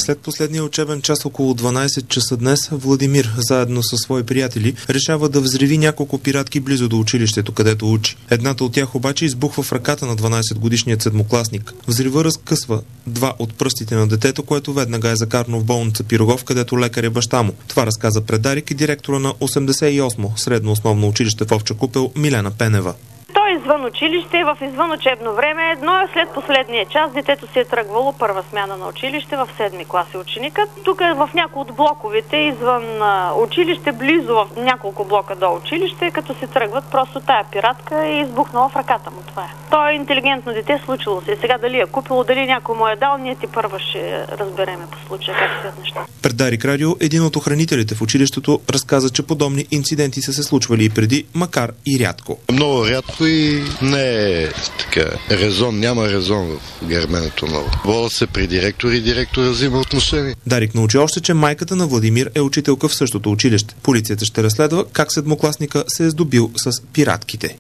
След последния учебен час около 12 часа днес, Владимир, заедно със свои приятели, решава да взриви няколко пиратки близо до училището, където учи. Едната от тях обаче избухва в ръката на 12-годишният седмокласник. Взрива разкъсва 2 от пръстите на детето, което веднага е закарано в болница Пирогов, където лекар е баща му. Това разказа пред Дарик и директора на 88-мо средно основно училище в Овча купел Милена Пенева. Той извън училище, в извънучебно време, но след последния час детето си е тръгвало първа смяна на училище в 7-ми клас е ученикът. Тук е в някои от блоковете извън училище, близо в няколко блока до училище, като се тръгват, просто тая пиратка е избухнала в ръката му. Това е. Той е интелигентно дете, случило се. Сега дали е купило, дали някой му е дал, ние ти първа ще разбереме по случая как стоят неща. Пред Дарик Радио един от охранителите в училището разказа, че подобни инциденти са се случвали и преди, макар и рядко. Много рядко и не е така резон, няма резон в гърменето много. Вола се при директор и директора взима отношение. Дарик научи още, че майката на Владимир е учителка в същото училище. Полицията ще разследва как седмокласника се е здобил с пиратките.